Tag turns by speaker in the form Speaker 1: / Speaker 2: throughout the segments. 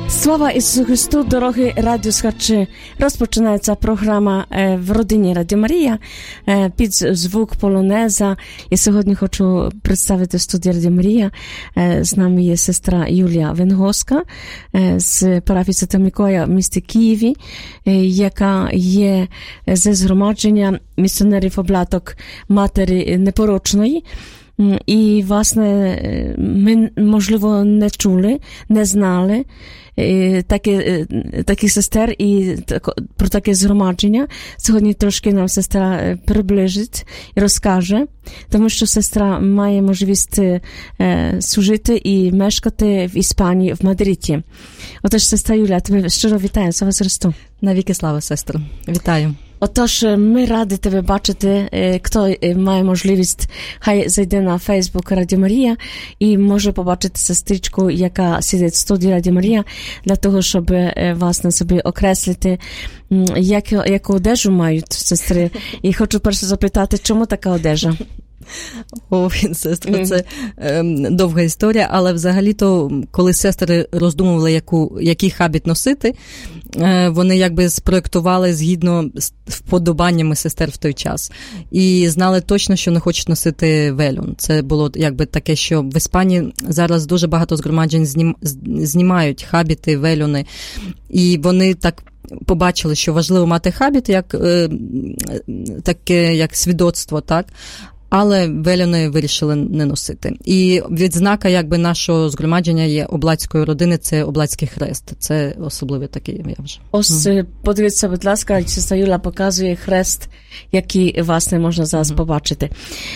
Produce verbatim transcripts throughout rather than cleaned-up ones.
Speaker 1: Слава Ісусу Христу, дорогі радіослухачі! Розпочинається програма в родині Радіо Марія під звук полонеза. І сьогодні хочу представити студію Радіо Марія. З нами є сестра Юлія Венгоска з парафії Святого Миколая в місті Києві, яка є зі згромадження місіонерів облаток Матері Непорочної. І, власне, ми, можливо, не чули, не знали такі, таких сестер і про таке згромадження. Сьогодні трошки нам сестра приближить і розкаже, тому що сестра має можливість служити і мешкати в Іспанії, в Мадриді. Отож, сестра Юля, тебе щиро вітаю. Слава Христу.
Speaker 2: Навіки слава, сестро. Вітаю.
Speaker 1: Отож, ми раді тебе бачити. Хто має можливість, хай зайде на Фейсбук Радіо Марія і може побачити сестричку, яка сидить в студії Радіо Марія, для того, щоб, власне, собі окреслити, як, яку одежу мають сестри. І хочу перше запитати, чому така одежа?
Speaker 2: О, сестра, це е, довга історія, але взагалі-то, коли сестри роздумували, яку, який хабіт носити, е, вони якби спроєктували згідно з вподобаннями сестер в той час. І знали точно, що не хочуть носити велюн. Це було якби таке, що в Іспанії зараз дуже багато згромаджень знім, знімають хабіти, велюни, і вони так побачили, що важливо мати хабіт як, е, таке, як свідоцтво, так? Але велюни вирішили не носити. І відзнака якби нашого згромадження є облацької родини, це облацький хрест. Це особливий такий явж.
Speaker 1: Ось, mm. подивіться, будь ласка, сестра Юля показує хрест, який, власне, можна зараз mm. побачити.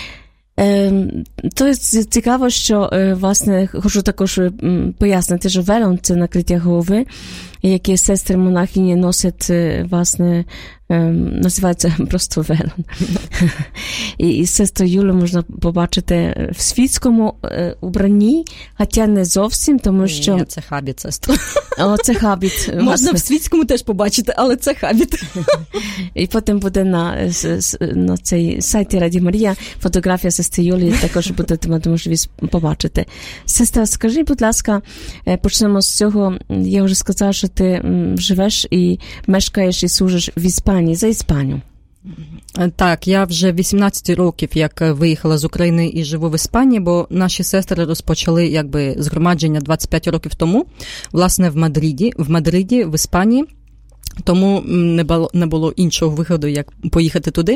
Speaker 1: То цікаво, що, власне, хочу також пояснити, що велюн – це накриття голови, які сестри монахині носять, власне, називається просто велюн. І, і сестру Юлю можна побачити в світському убранні, хоча не зовсім, тому що...
Speaker 2: Ні, це хабіт, сестра.
Speaker 1: О, це хабіт.
Speaker 2: Можна власне в світському теж побачити, але це хабіт.
Speaker 1: І потім буде на, на цей сайті Радіо Марія фотографія сестри Юлії, також будете мати можливість побачити. Сестра, скажи, будь ласка, почнемо з цього. Я вже сказала, що ти живеш і мешкаєш і служиш в Іспанії, за Іспанію.
Speaker 2: Так, я вже вісімнадцять років, як виїхала з України і живу в Іспанії, бо наші сестри розпочали якби згромадження двадцять п'ять років тому, власне, в Мадриді, в Мадриді, в Іспанії. Тому не було, не було іншого виходу, як поїхати туди.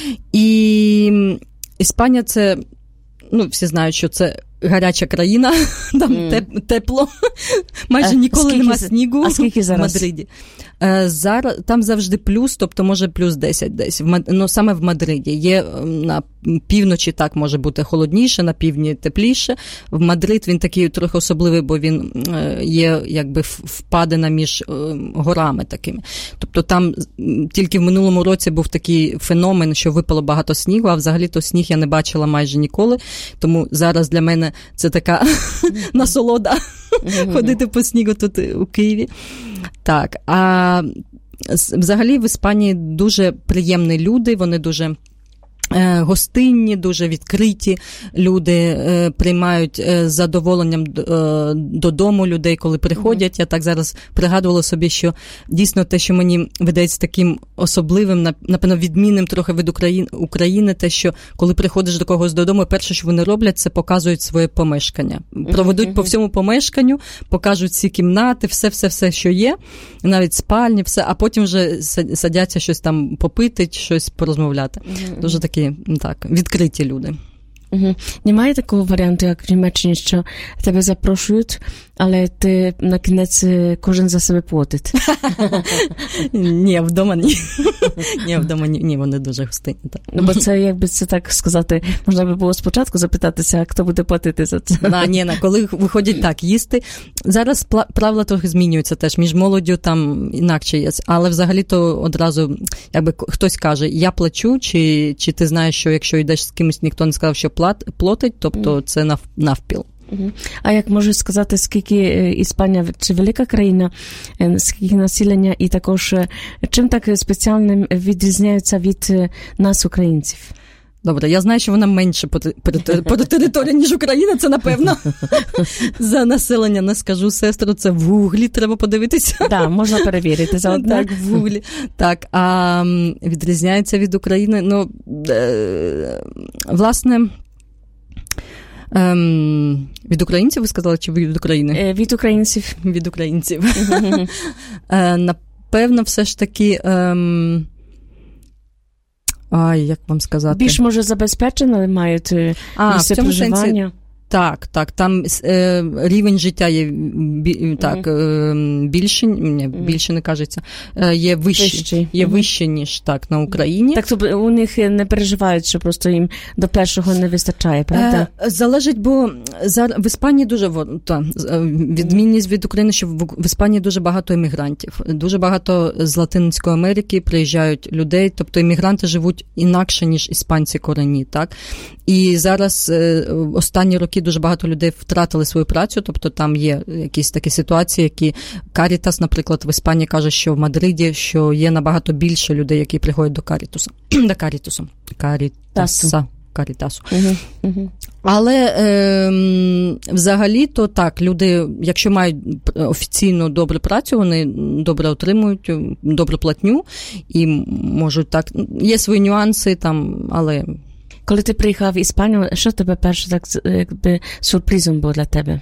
Speaker 2: І Іспанія – це, ну, всі знають, що це гаряча країна, там mm. тепло, майже а ніколи нема снігу
Speaker 1: а скільки зараз?
Speaker 2: В Мадриді. Зараз, там завжди плюс, тобто може плюс десять десь, в, ну, саме в Мадриді. Є на півночі так може бути холодніше, на півдні тепліше. В Мадрид він такий трохи особливий, бо він є якби впадина між горами такими. Тобто там тільки в минулому році був такий феномен, що випало багато снігу, а взагалі-то сніг я не бачила майже ніколи. Тому зараз для мене це така насолода ходити по снігу тут у Києві. Так, а взагалі в Іспанії дуже приємні люди, вони дуже гостинні, дуже відкриті люди, приймають з задоволенням додому людей, коли приходять. Mm-hmm. Я так зараз пригадувала собі, що дійсно те, що мені видається таким особливим, напевно, відмінним трохи від України, України, те, що коли приходиш до когось додому, перше, що вони роблять, це показують своє помешкання. Проведуть mm-hmm. по всьому помешканню, покажуть всі кімнати, все-все-все, що є, навіть спальні, все, а потім вже садяться щось там попити, щось порозмовляти. Mm-hmm. Дуже такі так, відкриті люди.
Speaker 1: Угу. Немає такого варіанту, як в Німеччині, що тебе запрошують, але ти на кінець кожен за себе платить?
Speaker 2: Ні, вдома ні. Ні, вдома ні, ні, вони дуже гостинні.
Speaker 1: Ну, бо це, якби це так сказати, можна би було спочатку запитатися, хто буде платити за це.
Speaker 2: На, ні, на, коли виходять так їсти. Зараз правила трохи змінюються теж, між молоддю там інакше є, але взагалі-то одразу, якби хтось каже, я плачу, чи, чи ти знаєш, що якщо йдеш з кимось, ніхто не сказав, що плат, платить, тобто це нав, навпіл.
Speaker 1: А як можеш сказати, скільки Іспанія, чи велика країна, скільки населення, і також чим так спеціальним відрізняється від нас, українців?
Speaker 2: Добре, я знаю, що вона менше по, по, по території, ніж Україна, це напевно. За населення не скажу, сестру, це в Гуглі треба подивитися.
Speaker 1: Так, да, можна перевірити заодно.
Speaker 2: Так, в Гуглі. Так, а відрізняється від України, ну, е, власне, ем, від українців ви сказали, чи від України?
Speaker 1: Від українців.
Speaker 2: Від українців. е, напевно, все ж таки... Ем, Ай, як вам сказати?
Speaker 1: Більш, може, забезпечено мають
Speaker 2: а,
Speaker 1: місце проживання?
Speaker 2: Сенсі, так, так. Там е, рівень життя є бі, так, е, більше, не, більше не кажеться, е, є вище, є mm-hmm. вище, ніж так, на Україні.
Speaker 1: Так, то у них не переживають, що просто їм до першого не вистачає, правда?
Speaker 2: Е, залежить, бо зараз в Іспанії дуже, та, відмінність від України, що в, в Іспанії дуже багато емігрантів. Дуже багато з Латинської Америки приїжджають людей, тобто емігранти живуть інакше, ніж іспанці корінні, так? І зараз е, останні роки дуже багато людей втратили свою працю, тобто там є якісь такі ситуації, які Карітас, наприклад, в Іспанії каже, що в Мадриді, що є набагато більше людей, які приходять до Карітуса. До Карітусу. Карітаса. Карітасу.
Speaker 1: Угу, угу.
Speaker 2: Але е, взагалі-то так, люди, якщо мають офіційно добру працю, вони добре отримують, добру платню і можуть так, є свої нюанси там, але...
Speaker 1: Коли ти приїхав в Іспанію, що тебе перше так, якби, сюрпризом було для тебе?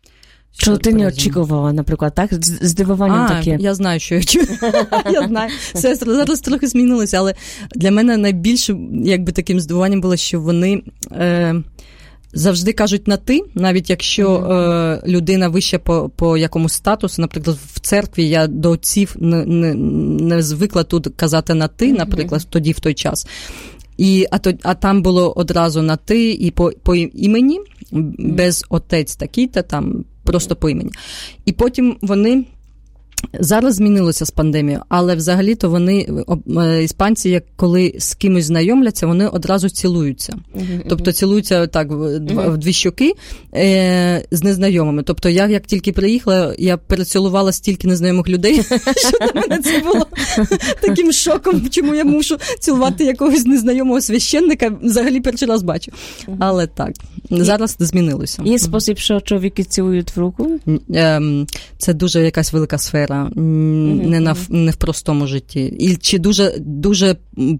Speaker 1: Що ти не очікувала, наприклад, так? Здивуванням
Speaker 2: а,
Speaker 1: таке.
Speaker 2: Я знаю, що я чую. Я знаю. Сестри зараз трохи змінилися, але для мене найбільшим, якби, таким здивуванням було, що вони е, завжди кажуть на «ти», навіть якщо е, людина вища по, по якомусь статусу, наприклад, в церкві я до отців не, не, не звикла тут казати на «ти», наприклад, тоді, в той час. І, а, то, а там було одразу на «ти» і по, по імені, без отець такий-то, там просто по імені. І потім вони... Зараз змінилося з пандемією, але взагалі-то вони, іспанці, як коли з кимось знайомляться, вони одразу цілуються. Uh-huh. Тобто цілуються так в, uh-huh. в дві щоки е, з незнайомими. Тобто я, як тільки приїхала, я перецілувала стільки незнайомих людей, що для мене це було таким шоком, чому я мушу цілувати якогось незнайомого священника, взагалі перший раз бачу. Uh-huh. Але так, зараз змінилося.
Speaker 1: Є спосіб, що чоловіки цілують в руку?
Speaker 2: Е, це дуже якась велика сфера. Не, на, не в простому житті. І чи дуже, дуже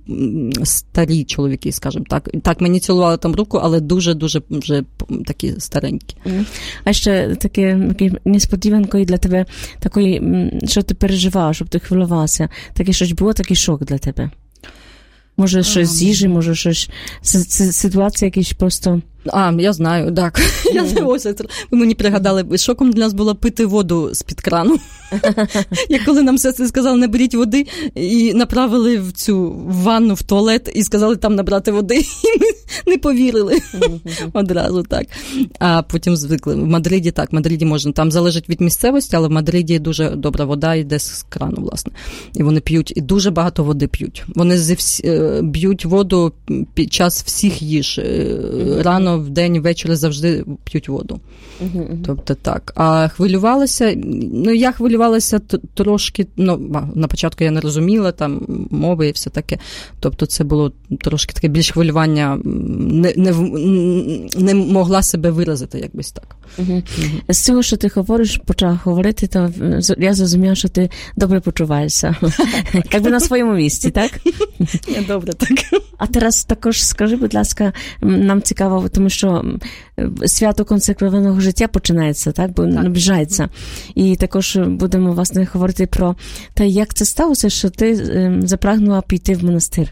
Speaker 2: старі чоловіки, скажімо так. Так, мені цілували там руку, але дуже-дуже вже такі старенькі.
Speaker 1: А ще таке, таке несподіванко і для тебе, такої, що ти переживала, щоб ти хвилювалася. Таке щось було, такий шок для тебе? Може, щось з їжі, може, щось, ситуація якісь просто...
Speaker 2: А, я знаю, так. Я ось, ви мені пригадали, шоком для нас було пити воду з-під крану. Як коли нам сестри сказали, не беріть води, і направили в цю ванну, в туалет, і сказали там набрати води, і ми не повірили одразу, так. А потім звикли. В Мадриді так, в Мадриді можна, там залежить від місцевості, але в Мадриді дуже добра вода йде з крану, власне. І вони п'ють, і дуже багато води п'ють. Вони б'ють воду під час всіх їж. Рано, вдень, ввечері завжди п'ють воду. Uh-huh. Тобто так. А хвилювалася, ну я хвилювалася трошки, ну на початку я не розуміла там мови і все таке. Тобто це було трошки таке більш хвилювання, не, не, не могла себе виразити, якось так.
Speaker 1: Uh-huh. Uh-huh. З цього, що ти говориш, почала говорити, то я зрозуміла, що ти добре почуваєшся. Якби на своєму місці, так?
Speaker 2: Я добре, так.
Speaker 1: А зараз також скажи, будь ласка, нам цікаво, тому що свято консекрованого життя починається, так, бо наближається. І також будемо, власне, говорити про те, як це сталося, що ти запрагнула піти в монастир.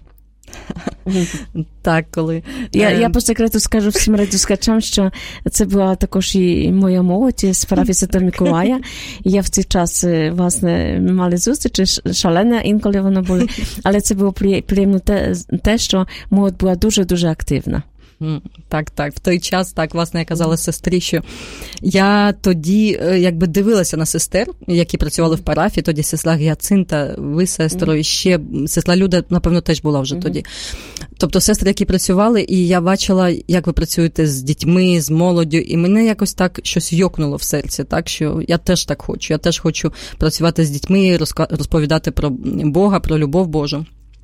Speaker 2: Так, коли...
Speaker 1: Я, я по секрету скажу всім радіослухачам, що це була також і моя молодь з парафії Святого Миколая. І я в цей час, власне, мали зустрічі, шалене інколи воно було. Але це було приємно те, те, що молодь була дуже-дуже активна.
Speaker 2: Так, так. В той час, так, власне, я казала сестрі, що я тоді, якби, дивилася на сестер, які працювали в парафії, тоді сестра Гіацинта, ви, сестро, і ще сестра Люда, напевно, теж була вже тоді. Тобто сестри, які працювали, і я бачила, як ви працюєте з дітьми, з молоддю, і мене якось так щось йокнуло в серці, так, що я теж так хочу. Я теж хочу працювати з дітьми, розповідати про Бога, про любов Божу.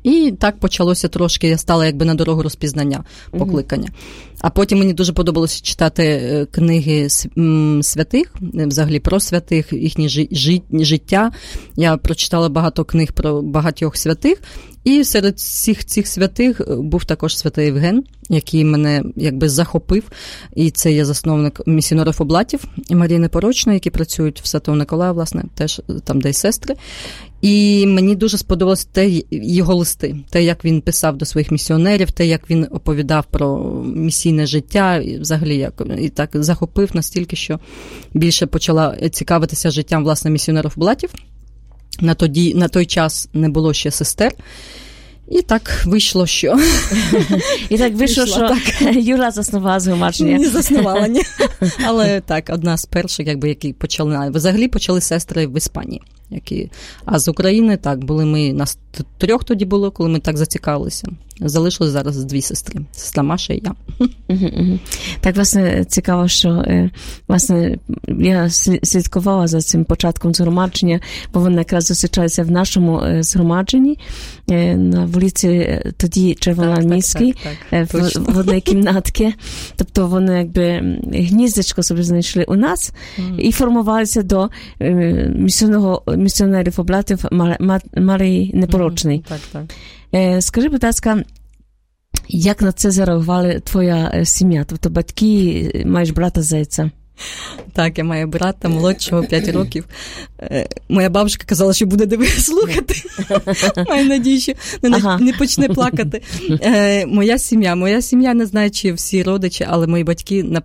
Speaker 2: І так почалося трошки, я стала якби на дорогу розпізнання, покликання. Mm-hmm. А потім мені дуже подобалося читати книги святих, взагалі про святих, їхнє життя. Я прочитала багато книг про багатьох святих, і серед всіх цих святих був також святий Євген, який мене якби захопив. І це є засновник місіонерів Облатів і Марії Непорочної, які працюють в Святого Николая, власне, теж там, де й сестри. І мені дуже сподобалось те, його листи, те, як він писав до своїх місіонерів, те, як він оповідав про місійне життя, і взагалі як і так захопив настільки, що більше почала цікавитися життям, власне, місіонерів Облатів. На тоді, на той час не було ще сестер. І так вийшло, що...
Speaker 1: І так вийшло, що так. Юра заснувала згромадження.
Speaker 2: Не заснувала, ні. Але так, одна з перших, якби, які почали... Взагалі почали сестри в Іспанії. Які... А з України, так, були ми... Нас трьох тоді було, коли ми так зацікавилися. Залишилось зараз дві сестри. Сестра Маша і я.
Speaker 1: Так, власне, цікаво, що, власне, я слідкувала за цим початком згромадження, бо вони якраз зустрічаються в нашому згромадженні на вулиці тоді Червоноармійській, в, в одній кімнатці. Тобто вони якби гніздечко собі знайшли у нас mm. і формувалися до місіонерів Облатів Марії Непорочної.
Speaker 2: Mm, так, так.
Speaker 1: Скажи, будь ласка, як на це зареагувала твоя сім'я? Тобто батьки, маєш брата Зайця?
Speaker 2: Так, я маю брата молодшого, п'ять років. Моя бабушка казала, що буде дивитися, слухати. Маю надію, що не, ага. не почне плакати. Моя сім'я, моя сім'я, не знаю, чи всі родичі, але мої батьки на,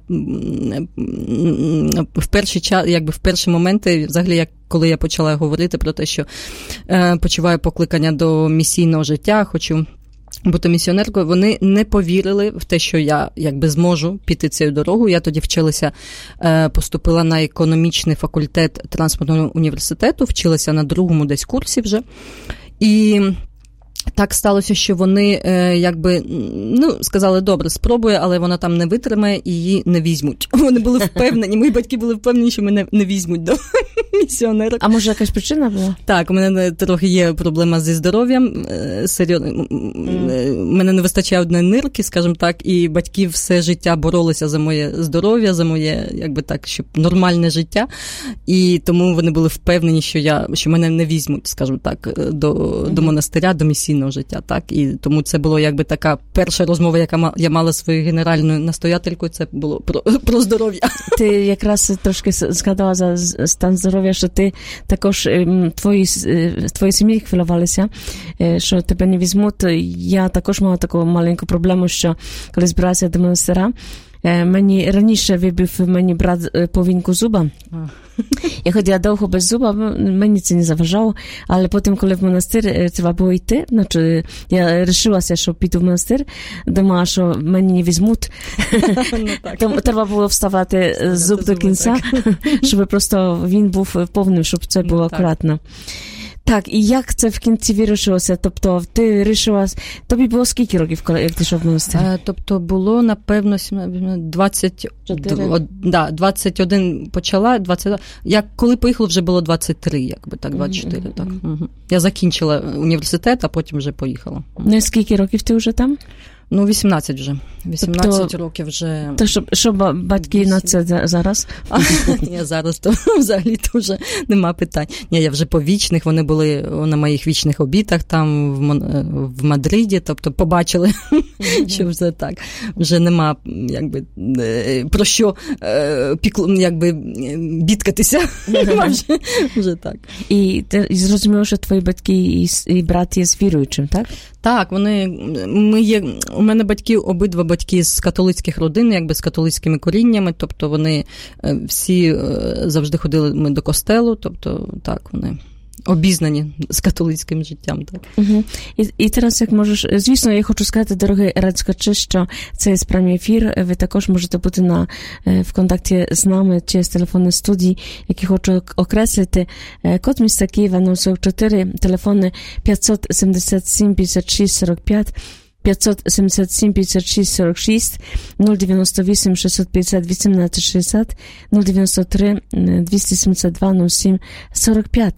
Speaker 2: в перший час, якби в перші моменти, взагалі, як коли я почала говорити про те, що е, почуваю покликання до місійного життя, хочу бути місіонеркою, вони не повірили в те, що я якби зможу піти цією дорогою. Я тоді вчилася, е, поступила на економічний факультет транспортного університету, вчилася на другому десь курсі вже. І так сталося, що вони е, якби, ну, сказали, добре, спробує, але вона там не витримає і її не візьмуть. Вони були впевнені, мої батьки були впевнені, що мене не візьмуть до місіонера.
Speaker 1: А може якась причина була?
Speaker 2: Так, у мене трохи є проблема зі здоров'ям. Серйозно, mm. мене не вистачає одної нирки, скажімо так, і батьки все життя боролися за моє здоров'я, за моє, якби так, щоб нормальне життя. І тому вони були впевнені, що я, що мене не візьмуть, скажімо так, до, mm. до монастиря, до місійного життя, так? І тому це було якби така перша розмова, яка я мала своєю генеральною настоятелькою, це було про, про здоров'я.
Speaker 1: Ти якраз трошки згадала за стан здоров'я, що ти також, твої, твої сім'ї хвилювалися, що тебе не візьмуть. Я також мала таку маленьку проблему, що коли збиралася до монастиря, мені раніше вибив мені брат половинку зуба. Я ходила довго без зуба, мені це не заважало, але потім, коли в монастир треба було йти, значить, я вирішилася, що піду в монастир, думала, що мені не візьмуть, тому треба було вставати зуб до кінця, щоб просто він був повним, щоб це було акуратно. Так, і як це в кінці вирішилося? Тобто ти вирішила... Тобі було скільки років, коли як ти йшов в монастир?
Speaker 2: Е, тобто було, напевно, двадцять чотири. Да, двадцять один почала, двадцять як коли поїхала, вже було двадцять три, якби так, двадцять чотири, mm-hmm. так. Угу. Я закінчила університет, а потім вже поїхала.
Speaker 1: Ну, скільки років ти вже там?
Speaker 2: Ну, вісімнадцять вже. вісімнадцять тобто, років вже.
Speaker 1: То що, що батьки вісім... на це зараз?
Speaker 2: Ні, зараз то взагалі то вже нема питань. Ні, я вже по вічних, вони були на моїх вічних обітах там в, Мон... в Мадриді, тобто побачили, mm-hmm. що вже так. Вже нема, якби, про що, піклу, якби, бідкатися. Mm-hmm. вже, вже так.
Speaker 1: І ти зрозуміла, що твої батьки і, і брат є віруючим, так?
Speaker 2: Так, вони, ми є, у мене батьки, обидва батьки з католицьких родин, якби з католицькими коріннями, тобто вони всі завжди ходили ми до костелу, тобто так, вони обізнані з католицьким життям. Так.
Speaker 1: Угу. І, і зараз, як можеш, звісно, я хочу сказати, дорогий радіослухачі, що це є прямий ефір, ви також можете бути на, в контакті з нами через телефонні студії, які хочу окреслити. Код міста Києва нуль сорок чотири, телефони п'ятсот сімдесят сім п'ятдесят шість сорок п'ять, п'ятсот сімдесят сім п'ятдесят шість сорок шість, нуль дев'яносто вісім шістсот п'ятдесят вісімнадцять шістдесят, нуль дев'яносто три двісті сімдесят два нуль сім сорок п'ять.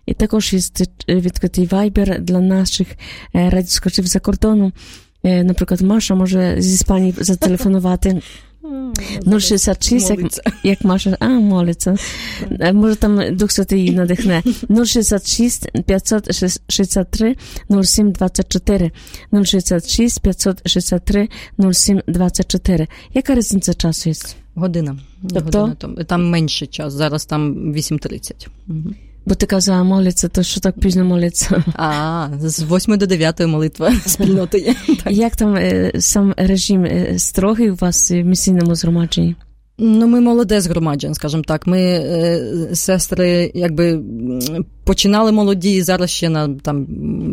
Speaker 1: І також є відкритий вайбер для наших радіослухачів за кордону. Наприклад, Маша може з Іспанії зателефонувати. нуль шістдесят шість, як, як Маша, а, молиться. Може там Дух Святий її надихне. нуль шістдесят шість п'ятсот шістдесят три нуль сім двадцять чотири. нуль шістдесят шість п'ятсот шістдесят три нуль сім двадцять чотири. Яка різниця часу є?
Speaker 2: Година.
Speaker 1: Тобто?
Speaker 2: Година там, там менший час, зараз там вісім тридцять. Угу.
Speaker 1: Бо ти казала молиться, то що так пізно молиться?
Speaker 2: А, з восьми до дев'ятої молитва спільноти є.
Speaker 1: Як там е, сам режим е, строгий у вас в місійному згромадженні?
Speaker 2: Ну, ми молоде згромадження, скажімо так. Ми, е, сестри, якби, починали молоді, і зараз ще на, там,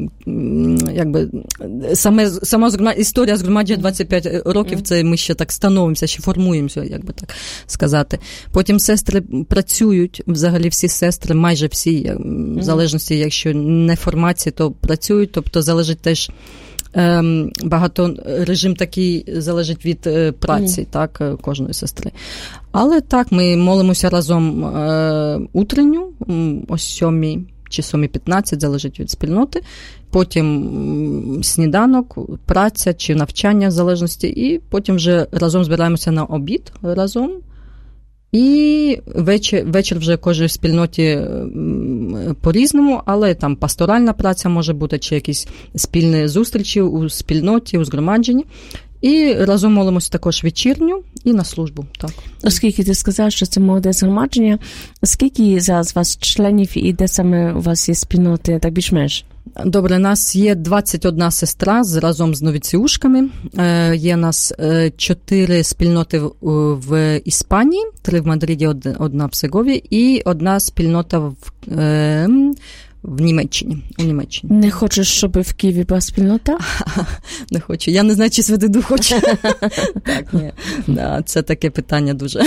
Speaker 2: якби, саме, сама згромад... історія згромадження двадцять п'ять років, це ми ще так становимося, ще формуємося, як би так сказати. Потім сестри працюють, взагалі всі сестри, майже всі, в залежності, якщо не формації, то працюють, тобто залежить теж багато режим такий залежить від е, праці, mm. так, кожної сестри. Але так, ми молимося разом е, утренню, о сьомій чи сьомій п'ятнадцять, залежить від спільноти. Потім сніданок, праця чи навчання в залежності. І потім вже разом збираємося на обід разом. І вечір, вечір вже кожній спільноті по-різному, але там пасторальна праця може бути, чи якісь спільні зустрічі у спільноті, у згромадженні. І разом молимося також вечірню і на службу. Так.
Speaker 1: Оскільки ти сказав, що це молоде згромадження, скільки зараз у вас членів і де саме у вас є спільноти, так більш-менш?
Speaker 2: Добре, у нас є двадцять одна сестра разом з новіціушками. Е, є у нас чотири спільноти в, в Іспанії, три в Мадриді, одна в Сегові і одна спільнота в, е, в Німеччині. У Німеччині.
Speaker 1: Не хочеш, щоб в Києві була спільнота?
Speaker 2: Не хочу. Я не знаю, чи Святий Дух хоче. Так, ні. Да, це таке питання дуже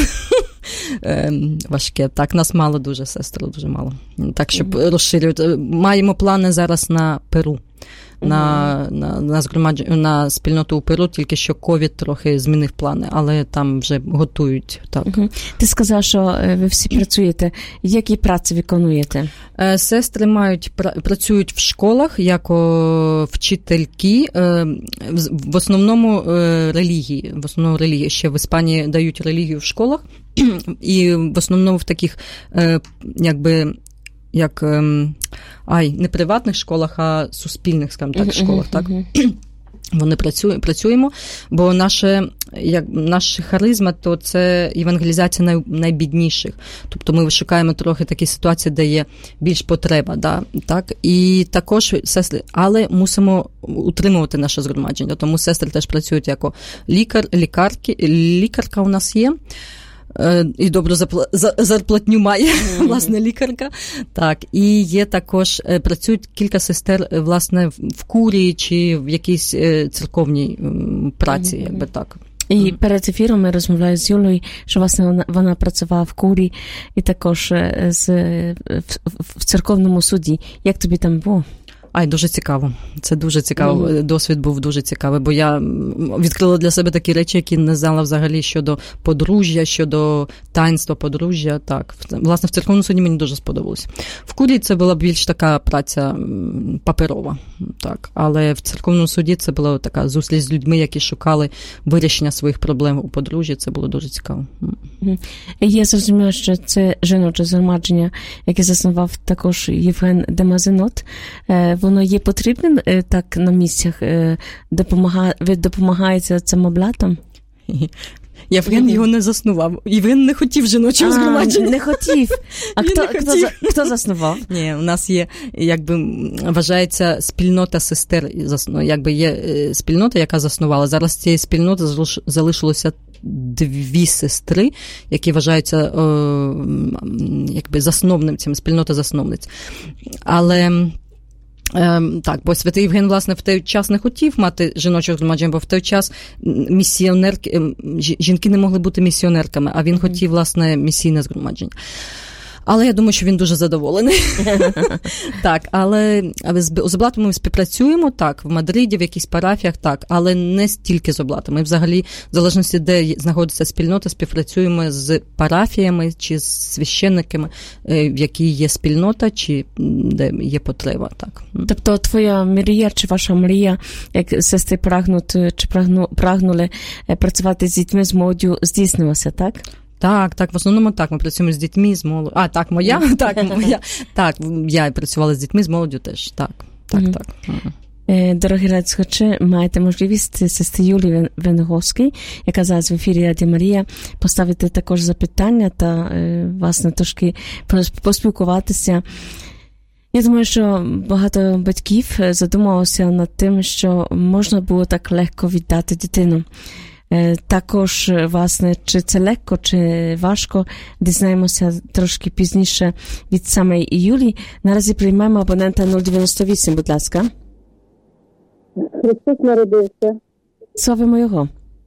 Speaker 2: важке. Так, нас мало дуже, сестри, дуже мало. Так, щоб розширювати. Маємо плани зараз на Перу. На, на, на, згромадж... на спільноту у Перу, тільки що ковід трохи змінив плани, але там вже готують. Так.
Speaker 1: Угу. Ти сказав, що ви всі працюєте. Які праці виконуєте?
Speaker 2: Сестри мають, працюють в школах як вчительки, в основному релігії. В основному релігії. Ще в Іспанії дають релігію в школах, і в основному в таких, якби, як, ай, не приватних школах, а суспільних, скажімо так, школах, так? Вони працюємо, працюємо, бо наше, як, наша харизма, то це евангелізація най, найбідніших. Тобто ми шукаємо трохи такі ситуації, де є більш потреба, да, так? І також сестри, але мусимо утримувати наше згромадження, тому сестри теж працюють як лікар, лікарки, лікарка у нас є. І добру зарплатню має, mm-hmm. власне, лікарка. Так, і є також, працюють кілька сестер, власне, в курії чи в якійсь церковній праці, mm-hmm. якби так.
Speaker 1: І mm-hmm. перед ефіром ми розмовляли з Юлею, що, власне, вона, вона працювала в курії і також з, в, в церковному суді. Як тобі там було?
Speaker 2: Ай, дуже цікаво. Це дуже цікаво. Mm. Досвід був дуже цікавий, бо я відкрила для себе такі речі, які не знала взагалі щодо подружжя, щодо таїнства подружжя. Так, власне, в церковному суді мені дуже сподобалось. В курії це була більш така праця паперова, так. Але в церковному суді це була така зустріч з людьми, які шукали вирішення своїх проблем у подружжі. Це було дуже цікаво.
Speaker 1: Mm. Я зрозуміла, що це жіноче згромадження, яке заснував також Євген Демазенот. Воно є потрібним так на місцях? Допомагає, ви допомагаєте цим облатам?
Speaker 2: Євген його не заснував. Євген не хотів жіночого згромадження.
Speaker 1: Не хотів. А хто, хто, хто заснував?
Speaker 2: Ні, у нас є, якби, вважається спільнота сестер. Якби є спільнота, яка заснувала. Зараз цієї спільноти залишилося дві сестри, які вважаються о, якби засновницями, спільнота засновниць. Але Ем, так, бо святий Євген, власне, в той час не хотів мати жіночого згромадження, бо в той час місіонерки, жінки не могли бути місіонерками, а він mm-hmm. хотів, власне, місійне згромадження. Але я думаю, що він дуже задоволений. Так, але з Облатом ми співпрацюємо, так, в Мадриді, в якихось парафіях, так, але не стільки з Облатом. Ми взагалі, в залежності, де знаходиться спільнота, співпрацюємо з парафіями чи з священниками, в якій є спільнота, чи де є потреба, так.
Speaker 1: Тобто твоя мрія, чи ваша мрія, як сестри прагнуть, чи прагну, прагнули працювати з дітьми, з молоддю, здійснилося, так?
Speaker 2: Так, так, в основному так, ми працюємо з дітьми, з молоддю. А, так, моя, так, моя. Так, я працювала з дітьми, з молоддю теж, так, так, mm-hmm. так. Mm-hmm.
Speaker 1: Дорогі радіослухачі, маєте можливість сестри Юлії Венгоській, яка зараз в ефірі Радіо Марія, поставити також запитання та, власне, трошки поспілкуватися. Я думаю, що багато батьків задумалося над тим, що можна було так легко віддати дитину. Також, власне, чи це легко, чи важко, дізнаємося трошки пізніше від самої Юлії. Наразі приймемо абонента нуль дев'яносто вісім, будь ласка.
Speaker 3: Христос народився.
Speaker 1: Славимо Його.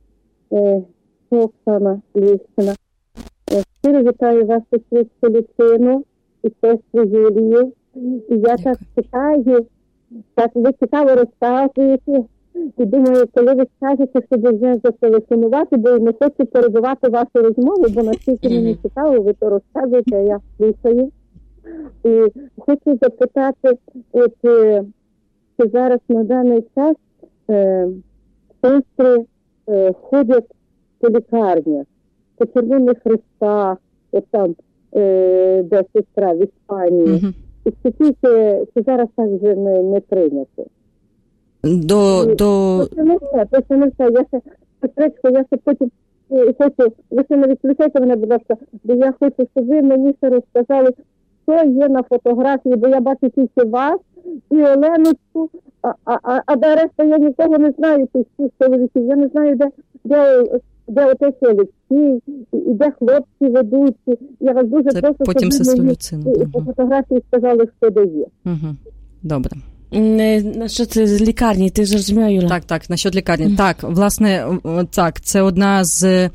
Speaker 3: Оксана Львівщина. Щиро вітаю вас, сестричку Люцину і сестру Юлію. І я так читаю, так ви цікаво розказуєте. І думаю, коли ви скажете, що ви вже зателефонувати, бо не хочу перебивати вашу розмову, бо наскільки мені цікаво, ви то розказуєте, а я слухаю. І хочу запитати, от, що зараз на даний час е, сестри е, ходять по лікарнях, по Червоних Хрестах, от там, е, де сестра в Іспанії. Mm-hmm. І скажіть, що зараз так вже не, не прийнято.
Speaker 2: До, і, до...
Speaker 3: Це не все, це не все. Я ще, сестричко, я ще потім і, хочу, ви ще не відключайте мене, будь ласка, бо я хочу, щоб ви мені ще розказали, що є на фотографії, бо я бачу тільки вас і Оленочку, а, а, а до решта я нікого не знаю, тих всіх чоловіків. Я не знаю, де, де, де отець Олексій, і де хлопці ведуть. Я вас дуже
Speaker 2: це
Speaker 3: прошу,
Speaker 2: потім
Speaker 3: щоб ви мені
Speaker 2: угу.
Speaker 3: по фотографії сказали, що де є.
Speaker 2: Угу. Добре.
Speaker 1: Насчет лікарні, ти зрозуміла, Юля?
Speaker 2: Так, так, насчет лікарні. Mm. Так, власне, так, це одна з,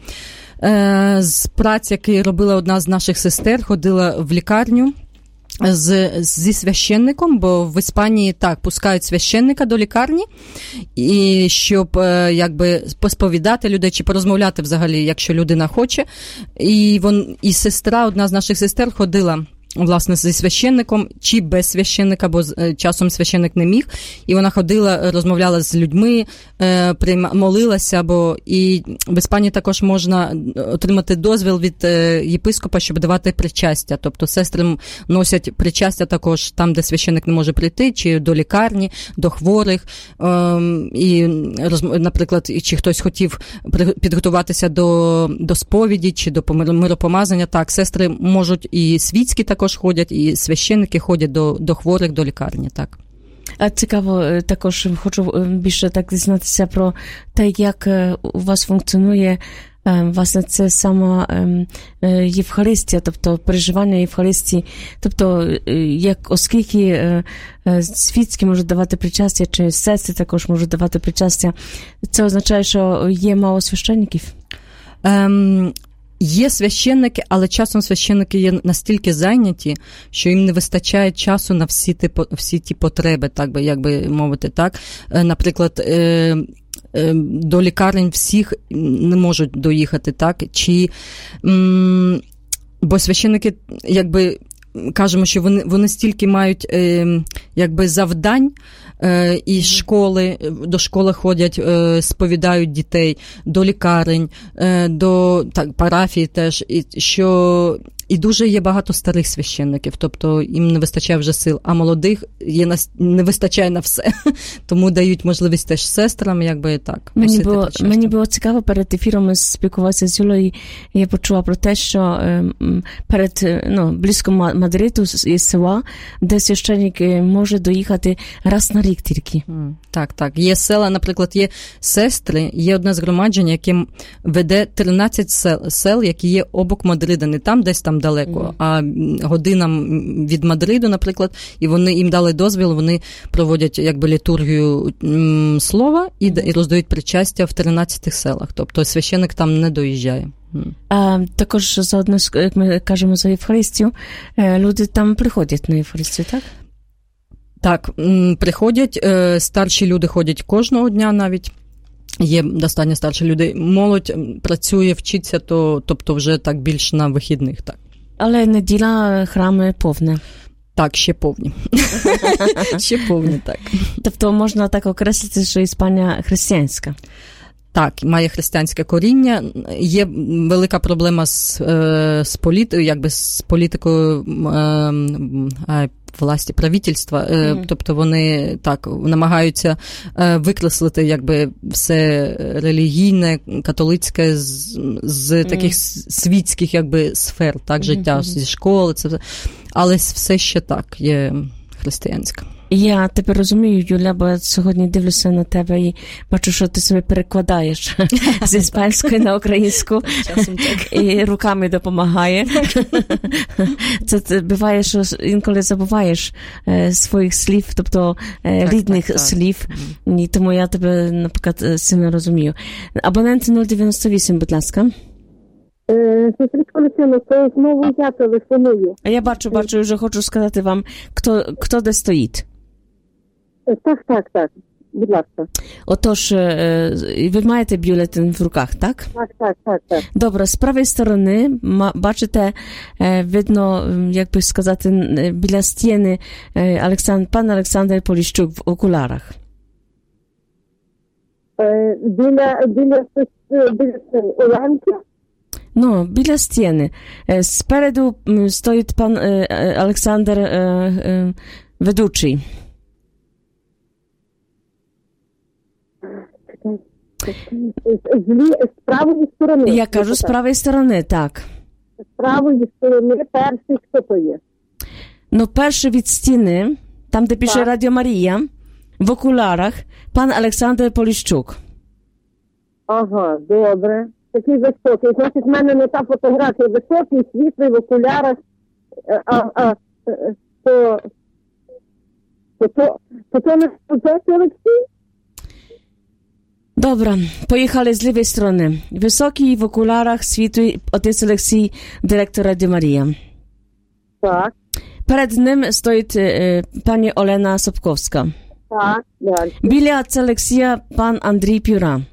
Speaker 2: з праць, які робила одна з наших сестер, ходила в лікарню з, зі священником, бо в Іспанії так, пускають священника до лікарні, і щоб якби посповідати людей, чи порозмовляти взагалі, якщо людина хоче. І, вон, і сестра, одна з наших сестер ходила власне, зі священником, чи без священника, бо часом священник не міг, і вона ходила, розмовляла з людьми, молилася, бо і в Іспанії також можна отримати дозвіл від єпископа, щоб давати причастя, тобто сестри носять причастя також там, де священник не може прийти, чи до лікарні, до хворих, і, наприклад, чи хтось хотів підготуватися до, до сповіді, чи до миропомазання, так, сестри можуть і світські також також ходять, і священники ходять до, до хворих, до лікарні, так.
Speaker 1: А цікаво, також хочу більше так дізнатися про те, як у вас функціонує власне це сама Євхаристія, тобто переживання Євхаристії, тобто як, оскільки світські можуть давати причастя, чи сестри також можуть давати причастя, це означає, що є мало священників?
Speaker 2: Ем... Є священники, але часом священники є настільки зайняті, що їм не вистачає часу на всі ті, всі ті потреби, так би, як би мовити, так. Наприклад, до лікарень всіх не можуть доїхати, так, чи, бо священники, якби, кажемо, що вони, вони стільки мають, якби, завдань, і школи, до школи ходять, сповідають дітей, до лікарень, до так, парафії теж, і що і дуже є багато старих священників, тобто їм не вистачає вже сил, а молодих є на, не вистачає на все, тому дають можливість теж сестрам, якби так.
Speaker 1: Мені було, мені було цікаво, перед ефіром спілкуватися з Юлею, і я почула про те, що перед, ну, близько Мадриду є села, де священник може доїхати раз на рік тільки.
Speaker 2: Так, так. Є села, наприклад, є сестри, є одне згромадження, яке веде тринадцять сел, сел, які є обок Мадрида, не там, десь там далеко, mm. а годинам від Мадриду, наприклад, і вони їм дали дозвіл, вони проводять якби літургію м, слова і, mm. і роздають причастя в тринадцяти селах. Тобто священник там не доїжджає.
Speaker 1: А також заодно, як ми кажемо за Євхаристію, люди там приходять на Євхаристію, так?
Speaker 2: Так, приходять, старші люди ходять кожного дня навіть. Є достатньо старші люди. Молодь працює, вчиться, то, тобто вже так більш на вихідних, так.
Speaker 1: Але неділя храми повне.
Speaker 2: Так, ще повні. Ще повні, так.
Speaker 1: Тобто можна так окреслити, що Іспанія християнська?
Speaker 2: Так, має християнське коріння. Є велика проблема з, з, політ, якби, з політикою е, власті правительства, mm-hmm. тобто вони так намагаються викреслити якби все релігійне, католицьке з, з mm-hmm. таких світських якби сфер, так, життя, mm-hmm. зі школи, це все. Але все ще так є християнська.
Speaker 1: Я тепер розумію, Юля, бо сьогодні дивлюся на тебе і бачу, що ти собі перекладаєш з іспанської на українську. Часом так. І руками допомагає. Це, це буває, що інколи забуваєш е, своїх слів, тобто е, так, рідних так, так. слів. І тому я тебе, наприклад, сильно розумію. Абонент нуль дев'яносто вісім, будь ласка.
Speaker 3: Сестричко Люсино, це знову я телефоную.
Speaker 1: А я бачу, бачу, вже хочу сказати вам, хто, хто де стоїть.
Speaker 3: Так, так, так. Будь ласка.
Speaker 1: Отож, ви маєте бюлетень в руках, так?
Speaker 3: Так, так, так, так.
Speaker 1: Добре, з правої сторони, бачите, видно, як би сказати, біля стіни Олександр, пан Олександр Поліщук в окулярах.
Speaker 3: Біля, біля, біля Оленки?
Speaker 1: Ну, біля стіни. Спереду стоїть пан Олександр ведучий.
Speaker 3: З, з правої сторони.
Speaker 1: Я кажу, з правої сторони, так.
Speaker 3: З правої сторони перший хто то є?
Speaker 1: Ну, перший від стіни, там, де пише Радіо Марія, в окулярах, пан Олександр Поліщук.
Speaker 3: Ага, добре. Такий високий. Значить, в мене не та фотографія високий, світлий, в окулярах. А, а, то, то, то, то, то не отець Олексій?
Speaker 1: Добре, поїхали з лівої сторони. Високий в окулярах, світлий, отець Олексій, директор Радіо Марія.
Speaker 3: Так.
Speaker 1: Перед ним стоїть е, пані Олена Собковська.
Speaker 3: Так, далі.
Speaker 1: Біля отця Олексія пан Андрій Пюра.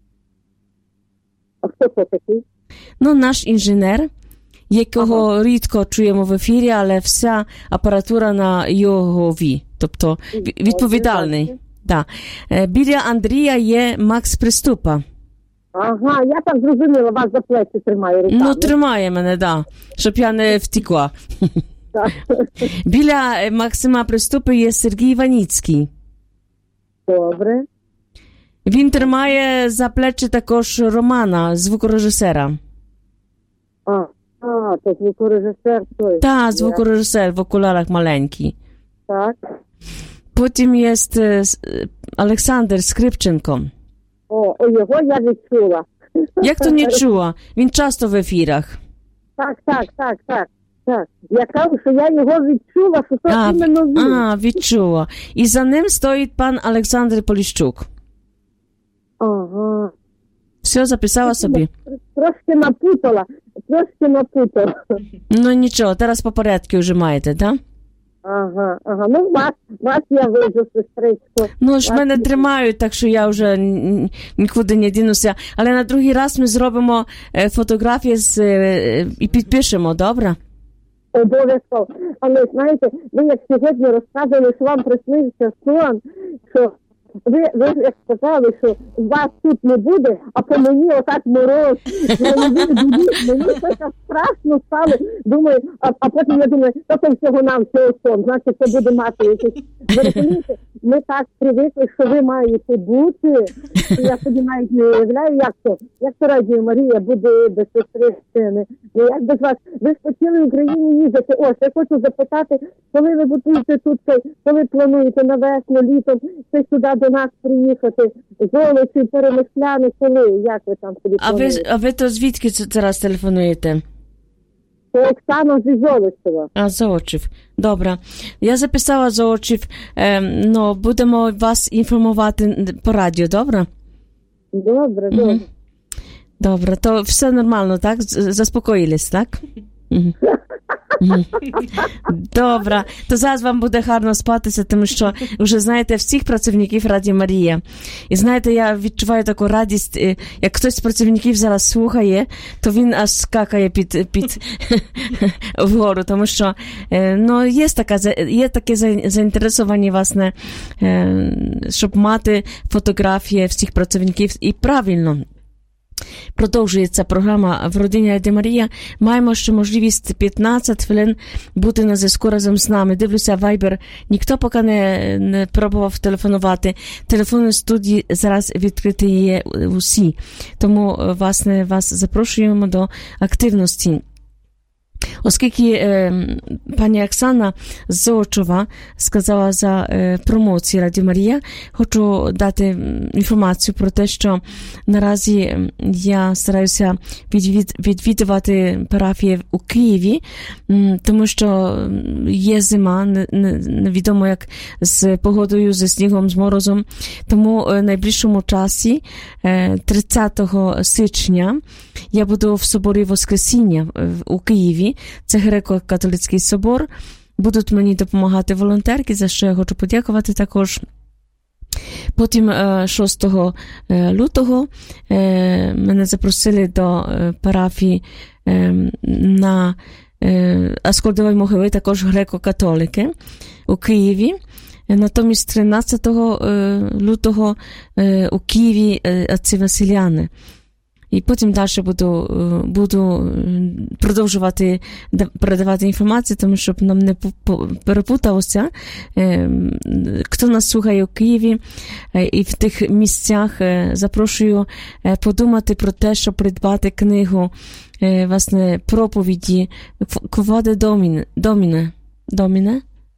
Speaker 3: А хто це такий?
Speaker 1: Ну, наш інженер, якого ага. рідко чуємо в ефірі, але вся апаратура на йогові, тобто відповідальний. Да. Біля Андрія є Макс Приступа.
Speaker 3: Ага, я так зрозуміла, вас за плечі тримає руками.
Speaker 1: Ну, тримає мене, да, щоб я не втекла.
Speaker 3: Так.
Speaker 1: Біля Максима Приступи є Сергій Іваніцький.
Speaker 3: Добре.
Speaker 1: Він тримає за плечі також Романа, звукорежисера.
Speaker 3: А, а то звукорежисер той.
Speaker 1: Так, звукорежисер в окулярах маленький.
Speaker 3: Так.
Speaker 1: Потім є Олександр Скрипченко.
Speaker 3: О, о, його я відчула.
Speaker 1: Як то не чула? Він часто в ефірах.
Speaker 3: Так, так, так, так. Так. Я кажу, що я його відчула, що то а, іменно він.
Speaker 1: А, відчула. І за ним стоїть пан Олександр Поліщук.
Speaker 3: Ага.
Speaker 1: Все, записала собі.
Speaker 3: Трошки напутала, трошки напутала.
Speaker 1: Ну нічого, зараз по порядку вже маєте, так?
Speaker 3: Ага, ага. Ну, вас, вас я вижу, сестричко.
Speaker 1: Ну, ж мене тримають, так що я вже нікуди не дінуся. Але на другий раз ми зробимо фотографії з, і підпишемо, добре?
Speaker 3: Обов'язково. Але, знаєте, ви як сьогодні розказували, що вам приснився сон, що ви, ви як сказали, що вас тут не буде, а по мені отак мороз. Мені це так страшно стало. Думаю, а, а потім я думаю, то це всього нам всього сон, значить це буде мати якийсь. Ви розумієте, ми так привикли, що ви маєте бути. Я собі навіть не уявляю, як то. Як то Радіо Марія буде без сестри сини. Ну як без вас? Ви ж хотіли в Україні їздити. Ось, я хочу запитати, коли ви будете тут, коли плануєте на весну, літом, це сюди до нас приїхати, Золочів, Перемишляни, коли, як ви там собі
Speaker 1: а ви, а ви то звідки зараз телефонуєте?
Speaker 3: Це Оксана зі Золочева.
Speaker 1: А, Золочів. Добре. Я записала Золочів, е, ну, будемо вас інформувати по радіо, добре?
Speaker 3: Добре, добре. Угу.
Speaker 1: Добре, то все нормально, так? Заспокоїлись, так? Угу. Добре, то зараз вам буде гарно спатися, тому що вже знаєте всіх працівників Радіо Марія. І знаєте, я відчуваю таку радість, як хтось з працівників зараз слухає, то він аж скакає під, під вгору, тому що ну, є, така, є таке заінтересовані, власне, щоб мати фотографії всіх працівників і правильно. Продовжується програма в родині Радіо Марія. Маємо ще можливість п'ятнадцять хвилин бути на зв'язку разом з нами. Дивлюся, Viber. Ніхто поки не, не пробував телефонувати. Телефонні студії зараз відкриті є усі. Тому, власне, вас запрошуємо до активності. Оскільки е, пані Оксана з Золочова сказала за е, промоцію Радіо Марія, хочу дати інформацію про те, що наразі я стараюся відвід, відвідувати парафії у Києві, м, тому що є зима, не, не, невідомо як з погодою, зі снігом, з морозом. Тому в найближчому часі, е, тридцятого січня, я буду в соборі Воскресіння у Києві. Це греко-католицький собор. Будуть мені допомагати волонтерки, за що я хочу подякувати також. Потім шостого лютого мене запросили до парафії на Аскольдової могили, також греко-католики у Києві. Натомість тринадцятого лютого у Києві отці Василяни. І потім далі буду, буду продовжувати передавати інформацію, тому щоб нам не перепуталося. Хто нас слухає у Києві і в тих місцях, запрошую подумати про те, щоб придбати книгу, власне, проповіді «Кводе Доміне». Доміне. Доміне.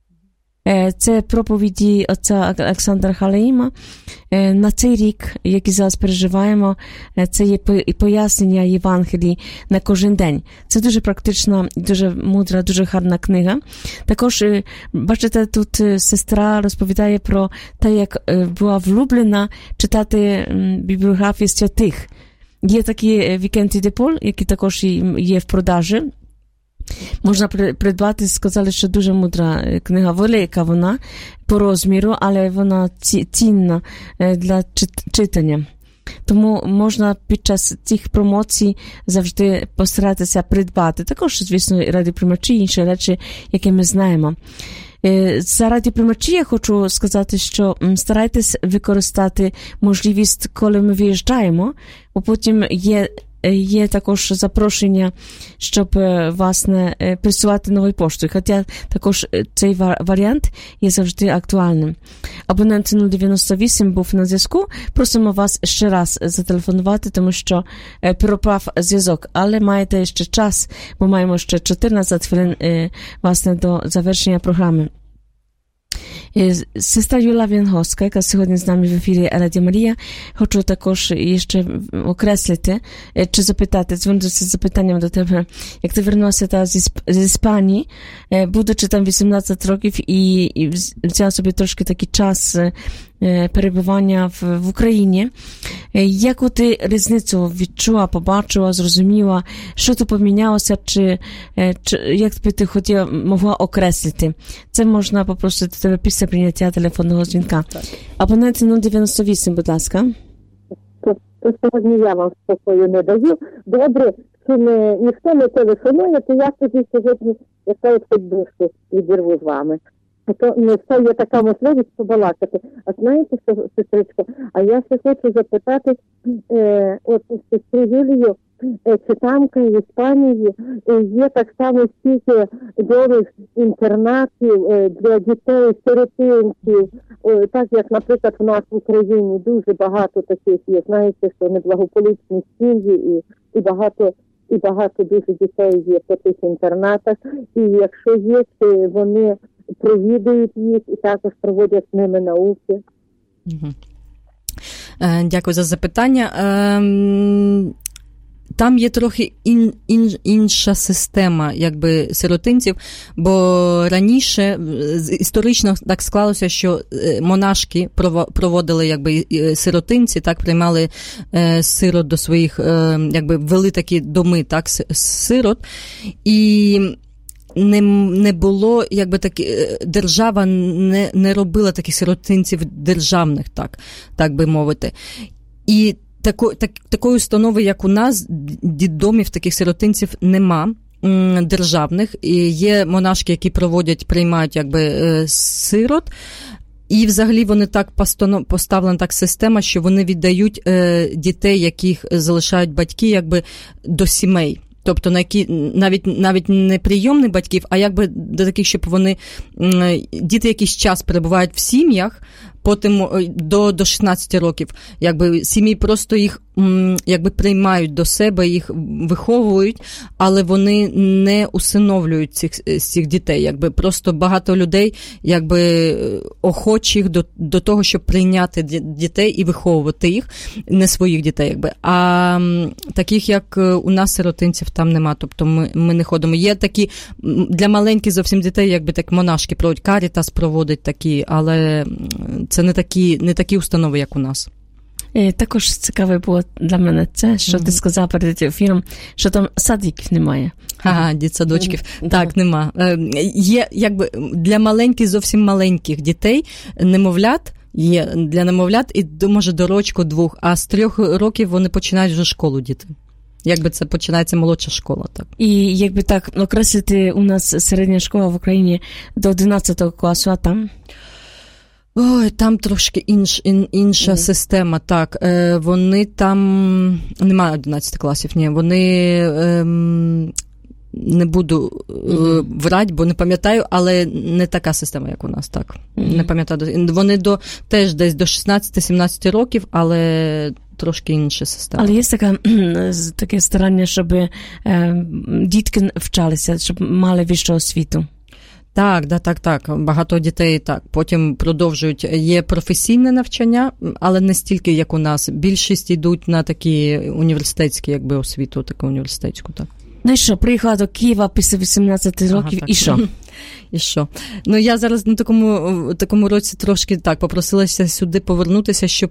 Speaker 1: Це проповіді отця Олександра Халеїма. На цей рік, який зараз переживаємо, це є пояснення Євангелії на кожен день. Це дуже практична, дуже мудра, дуже гарна книга. Також, бачите, тут сестра розповідає про те, як була влюблена читати бібліографії святих. Є такі вікенди де Поль, які також є в продажі. Можна придбати, сказали, що дуже мудра книга, велика вона по розміру, але вона цінна для читання. Тому можна під час цих промоцій завжди постаратися придбати. Також, звісно, радіоприймачі, інші речі, які ми знаємо. За радіоприймачі я хочу сказати, що старайтесь використати можливість, коли ми виїжджаємо, бо потім є Є також запрошення, щоб, власне, присувати новою поштою. Хоча також цей варіант є завжди актуальним. Абонент нуль дев'яносто вісім був на зв'язку. Просимо вас ще раз зателефонувати, тому що пропав зв'язок. Але маєте ще час, бо маємо ще чотирнадцять хвилин, власне, до завершення програми. Сестра Юла Вєнгоська, яка сьогодні з нами в ефірі Радіо Марія, хочу також ще окреслити, чи запитати, звернутися з запитанням до тебе, як ти вернулася та з Іспанії, будучи там вісімнадцять років і, і взяла собі трошки такий час перебування в, в Україні. Яку ти різницю відчула, побачила, зрозуміла, що тут помінялося, чи, чи як би ти хотіла, могла окреслити? Це можна попросити тебе після прийняття телефонного дзвінка. Абонент нуль дев'яносто вісім, будь ласка.
Speaker 3: То, то сьогодні я вам спокою не даю. Добре, що не, ніхто не телефонує, то я тоді сьогодні, я кажу, хоч душу відірву з вами. То не все є така можливість побалакати. А знаєте, що, сестричко, а я ще хочу запитати, е, от сестру Юлію, е, читанка в Іспанії, е, є так само стільки добрих інтернатів е, для дітей, сиротинців, е, так як, наприклад, в нас в Україні дуже багато таких є, знаєте, що неблагополучні сім'ї і, і багато і багато дуже дітей є по тих інтернатах, і якщо є, то вони провідують їх і також проводять з ними науки.
Speaker 2: Угу. Дякую за запитання. там є трохи ін, ін, інша система, якби, сиротинців, бо раніше історично так склалося, що монашки проводили, якби, сиротинці, так, приймали е, сирот до своїх, е, якби, вели такі доми, так, сирот, і не, не було, якби, такі, держава не, не робила таких сиротинців державних, так, так би мовити. І тако, так, такої установи, як у нас, дідомів таких сиротинців нема м, державних. І є монашки, які проводять, приймають, якби, е, сирот. І взагалі вони так поставлена так система, що вони віддають е, дітей, яких залишають батьки, якби, до сімей. Тобто на які навіть навіть не прийомних батьків, а якби до таких, щоб вони, діти якийсь час перебувають в сім'ях, потім до, до шістнадцяти років, якби сім'ї просто їх, якби, приймають до себе, їх виховують, але вони не усиновлюють цих, цих дітей. Якби просто багато людей, якби, охочих до, до того, щоб прийняти дітей і виховувати їх, не своїх дітей, якби. А таких, як у нас, сиротинців, там нема. Тобто ми, ми не ходимо. Є такі для маленьких зовсім дітей, якби, так, монашки проводять, Карітас проводить такі, але це не такі, не такі установи, як у нас.
Speaker 1: Також цікаве було для мене це, що mm-hmm. ти сказав перед ефіром, що там садиків немає.
Speaker 2: Ага, дітсадочків. Mm-hmm. Так,
Speaker 1: да.
Speaker 2: нема. Є, якби, для маленьких, зовсім маленьких дітей, немовлят, є для немовлят і, може, до рочку двох, а з трьох років вони починають вже школу, діти. Якби це починається молодша школа, так.
Speaker 1: І якби так окреслити, у нас середня школа в Україні до одинадцятого класу, а там?
Speaker 2: Ой, там трошки інш, ін, інша mm. система, так. Е, вони там, немає одинадцяти класів, ні, вони, е, не буду mm. врать, бо не пам'ятаю, але не така система, як у нас, так. Mm. Не пам'ятаю. Вони до, теж десь до шістнадцяти-сімнадцяти років, але трошки інша система.
Speaker 1: Але є така, таке старання, щоб е, дітки вчалися, щоб мали вищу освіту.
Speaker 2: Так, да, так, так. Багато дітей так. Потім продовжують. Є професійне навчання, але не стільки, як у нас. Більшість йдуть на такі університетські, якби, освіту, таку університетську, так.
Speaker 1: Ну і що, приїхала до Києва після вісімнадцяти років, ага, і що?
Speaker 2: І що? Ну, я зараз на такому, такому році трошки так попросилася сюди повернутися, щоб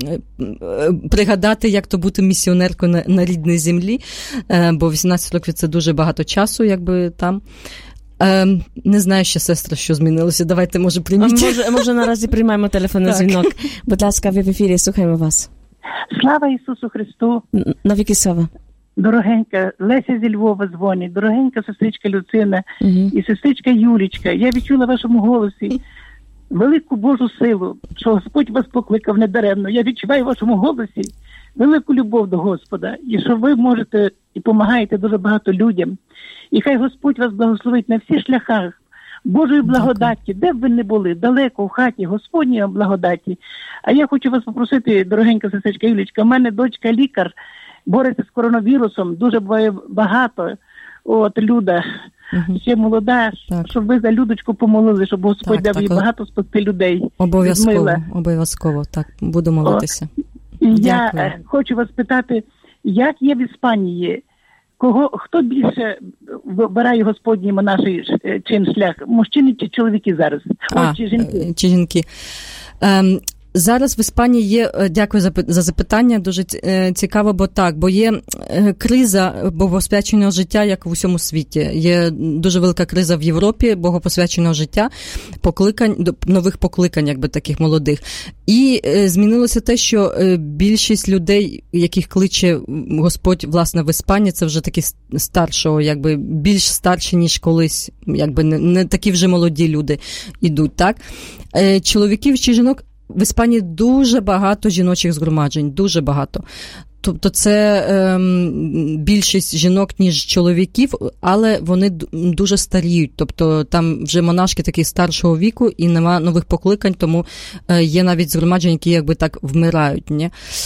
Speaker 2: пригадати, як то бути місіонеркою на, на рідній землі, бо вісімнадцять років – це дуже багато часу, якби, там. Ем, не знаю ще, сестра, що змінилося. Давайте, може, прийміть.
Speaker 1: Може, може, наразі приймаємо телефонний дзвінок. Будь ласка, ви в ефірі, слухаємо вас.
Speaker 4: Слава Ісусу Христу!
Speaker 1: Навіки слава.
Speaker 4: Дорогенька, Леся зі Львова дзвонить, дорогенька сестричка Люцина угу. і сестричка Юлічка. Я відчула в вашому голосі велику Божу силу, що Господь вас покликав недаремно. Я відчуваю в вашому голосі велику любов до Господа. І що ви можете і допомагаєте дуже багато людям. І хай Господь вас благословить на всіх шляхах Божої благодаті, де б ви не були, далеко, в хаті, Господній благодаті. А я хочу вас попросити, дорогенька сестричка Юлічка, в мене дочка лікар, бореться з коронавірусом, дуже буває багато, от, Люда, угу. ще молода, так. щоб ви за Людочку помолили, щоб Господь так, дав їй багато спасти людей.
Speaker 2: Обов'язково, обов'язково, так, буду молитися.
Speaker 4: От. І я хочу вас питати, як є в Іспанії, кого, хто більше вибирає Господній монаший чин шлях, мужчини чи чоловіки зараз?
Speaker 2: А,
Speaker 4: О, чи жінки?
Speaker 2: Чи жінки. Ем, зараз в Іспанії є, дякую за, за запитання, дуже цікаво, бо так, бо є криза богопосвяченого життя, як в усьому світі. Є дуже велика криза в Європі богопосвяченого життя, покликань, нових покликань, якби таких молодих. І е, змінилося те, що е, більшість людей, яких кличе Господь, власне, в Іспанії, це вже такі старшого, якби більш старші, ніж колись, якби не, не такі вже молоді люди ідуть, так? Е, чоловіків чи жінок в Іспанії дуже багато жіночих згромаджень, дуже багато. Тобто це ем, більшість жінок, ніж чоловіків, але вони дуже старіють. Тобто там вже монашки такі старшого віку і нема нових покликань, тому е, є навіть згромадження, які якби так вмирають. Ні?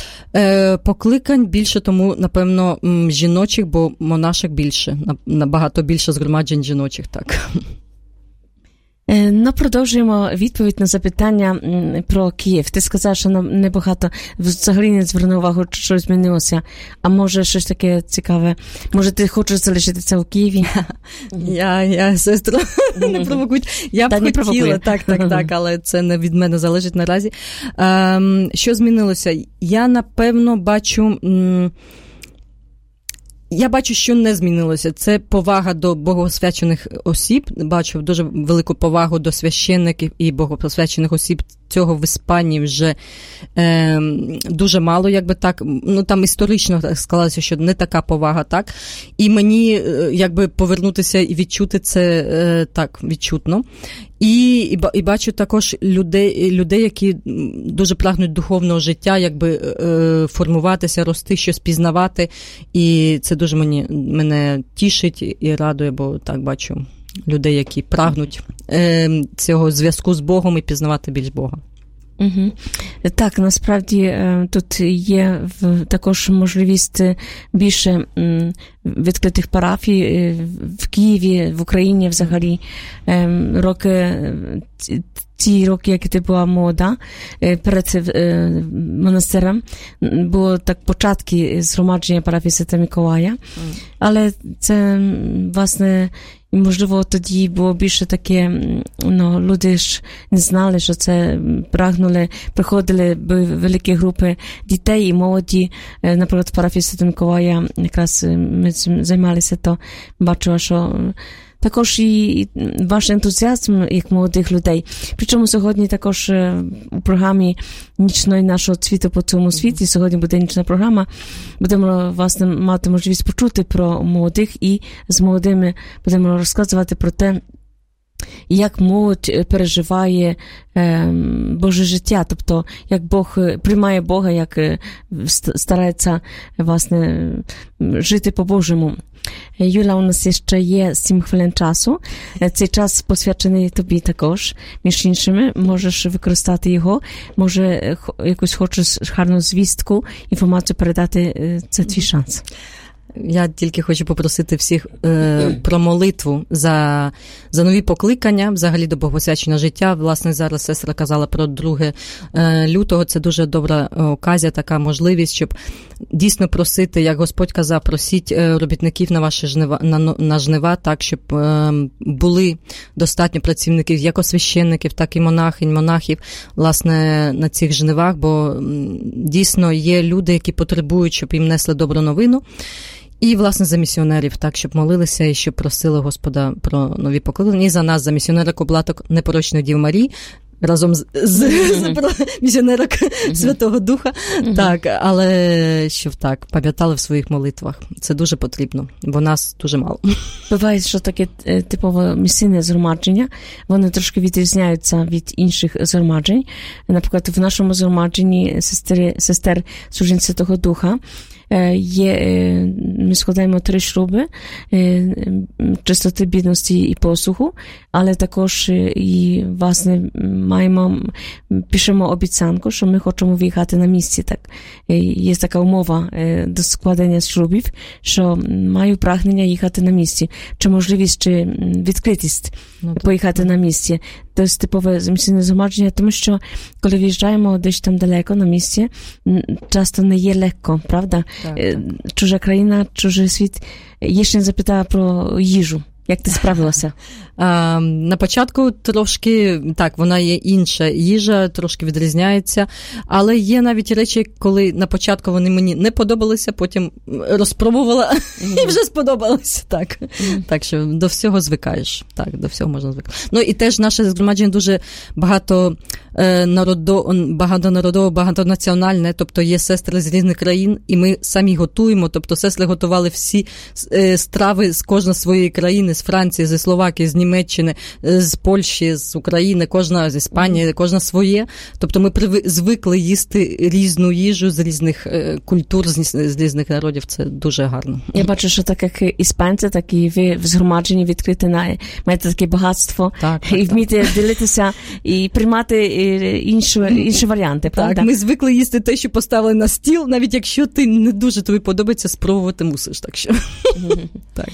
Speaker 2: Е, покликань більше, тому, напевно, жіночих, бо монашок більше, набагато більше згромаджень жіночих, так.
Speaker 1: Ну, продовжуємо відповідь на запитання про Київ. Ти сказав, що нам небагато, взагалі не звернув увагу, що щось змінилося. А може, щось таке цікаве? Може, ти хочеш залишитися у Києві?
Speaker 2: Я, я сестру, не провокують. Я б хотіла, так, так, так, але це не від мене залежить наразі. Ем, що змінилося? Я, напевно, бачу... М- Я бачу, що не змінилося. Це повага до богосвячених осіб. Бачу дуже велику повагу до священників і богосвячених осіб. Цього в Іспанії вже е, дуже мало, якби так. Ну, там історично склалося, що не така повага, так. І мені, якби, повернутися і відчути це е, так, відчутно. І, і, і бачу також людей, людей, які дуже прагнуть духовного життя, якби е, формуватися, рости, щось пізнавати. І це дуже мені, мене тішить і радує, бо так бачу людей, які прагнуть е, цього зв'язку з Богом і пізнавати більш Бога.
Speaker 1: Угу. Так, насправді тут є також можливість більше відкритих парафій в Києві, в Україні взагалі. Роки, ті роки, які ти була молода, перед монастирем, було так початки згромадження парафії Святого Миколая, але це, власне, і, можливо, тоді було більше таке, ну, люди ж не знали, що це, прагнули, приходили великі групи дітей і молоді, наприклад, в парафії Святого Миколая, якраз ми цим займалися, то бачила, що також і ваш ентузіазм, як молодих людей. Причому сьогодні також у програмі «Нічної нашого цвіту по цьому світі», сьогодні буде нічна програма, будемо, власне, мати можливість почути про молодих і з молодими будемо розказувати про те, як молодь переживає е, Боже життя, тобто як Бог приймає Бога, як старається, власне, жити по-божому. Юля, у нас ще є сім хвилин часу. Цей час посвячений тобі також. Між іншими, можеш використати його. Може, якусь хочеш гарну звістку, інформацію передати, це твій шанс.
Speaker 2: Я тільки хочу попросити всіх е, про молитву за, за нові покликання, взагалі до богосвяченого життя. Власне, зараз сестра казала про друге лютого. Це дуже добра оказія, така можливість, щоб дійсно просити, як Господь казав, просіть робітників на ваші жнива, на, на жнива, так, щоб е, були достатньо працівників, як священників, так і монахинь, монахів, власне, на цих жнивах, бо дійсно є люди, які потребують, щоб їм несли добру новину. І, власне, за місіонерів, так, щоб молилися і щоб просили Господа про нові покликання. І за нас, за місіонерок облаток Непорочної Діви Марії, разом з, з, з місіонерок Святого Духа. Так, але щоб так, пам'ятали в своїх молитвах. Це дуже потрібно, бо нас дуже мало.
Speaker 1: Буває, що таке типове місійне згромадження, вони трошки відрізняються від інших згромаджень. Наприклад, в нашому згромадженні сестер, сестер Служінь Святого Духа є, ми складаємо три шлюби чистоти, бідності і послуху, але також і, власне, маємо, пишемо обіцянку, що ми хочемо виїхати на місці. Так. Є така умова до складення шлюбів, що маю прагнення їхати на місці, чи можливість, чи відкритість ну, поїхати на місці. Це типове місійне згромадження, тому що коли виїжджаємо десь там далеко на місці, часто не є легко, правда? Так, так. Чужа країна, чужий світ. Я ще не запитала про їжу. Як ти справилася?
Speaker 2: А, на початку трошки, так, вона є інша їжа, трошки відрізняється, але є навіть речі, коли на початку вони мені не подобалися, потім розпробувала mm-hmm. і вже сподобалося. Так. Mm-hmm. Так що до всього звикаєш. Так, до всього можна звикати. Ну і теж наше згромадження дуже багато е, народо, багатонародово, багатонаціональне, тобто є сестри з різних країн, і ми самі готуємо, тобто сестри готували всі е, страви з кожної своєї країни, з Франції, зі Словакії, з Німеччини, з Польщі, з України, кожна з Іспанії, кожна своє. Тобто ми привик, звикли їсти різну їжу з різних е, культур, з, з різних народів. Це дуже гарно.
Speaker 1: Я бачу, що так як іспанці, так і ви в згромадженні відкрите на, маєте таке багатство так, так, і вмієте так. ділитися і приймати інші, інші варіанти, правда?
Speaker 2: Так, ми звикли їсти те, що поставили на стіл, навіть якщо ти не дуже тобі подобається, спробувати мусиш. Так що. Так.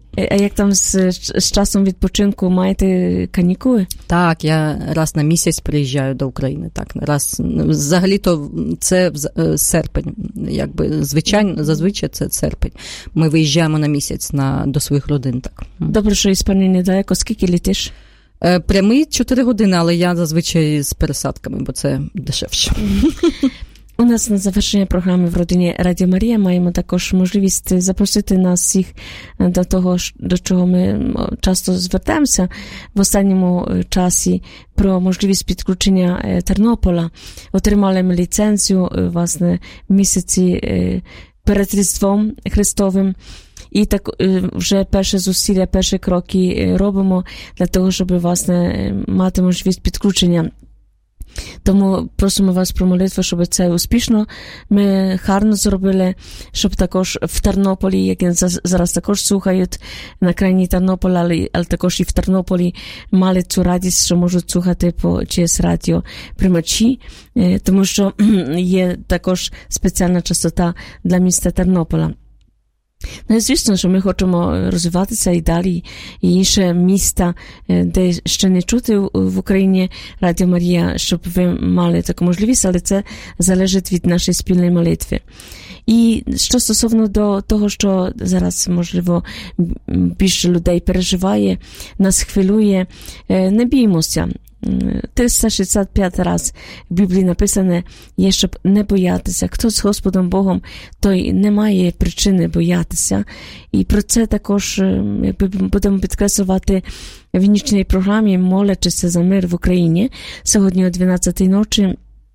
Speaker 1: А як там з, з часом відпочинку? Маєте канікули?
Speaker 2: Так, я раз на місяць приїжджаю до України. Так, раз, взагалі-то це серпень, якби, звичайно, зазвичай це серпень. Ми виїжджаємо на місяць на, до своїх родин, так.
Speaker 1: Добре, що Іспанія недалеко. Скільки літиш?
Speaker 2: Прямий чотири години, але я зазвичай з пересадками, бо це дешевше.
Speaker 1: У нас на завершення програми в родині Радіо Марія маємо також можливість запросити нас всіх до того, до чого ми часто звертаємося в останньому часі, про можливість підключення Тернополя. Отримали ми ліцензію, власне, в місяці перед Різдвом Христовим. І так вже перші зусилля, перші кроки робимо для того, щоб, власне, мати можливість підключення. Тому просимо вас про молитву, щоб це успішно ми гарно зробили, щоб також в Тернополі, які зараз також слухають на країні Тернополя, але, але також і в Тернополі мали цю радість, що можуть слухати по через радіо приймачі, тому що є також спеціальна частота для міста Тернополя. Ну і звісно, що ми хочемо розвиватися і далі, і інші міста, де ще не чути в Україні Радіо Марія, щоб ви мали таку можливість, але це залежить від нашої спільної молитви. І що стосовно до того, що зараз, можливо, більше людей переживає, нас хвилює, не біймося. триста шістдесят п'ять раз в Біблії написане є, щоб не боятися. Хто з Господом Богом, той не має причини боятися. І про це також якби, будемо підкреслювати в нічній програмі «Молячися за мир в Україні». Сьогодні о дванадцятій ночі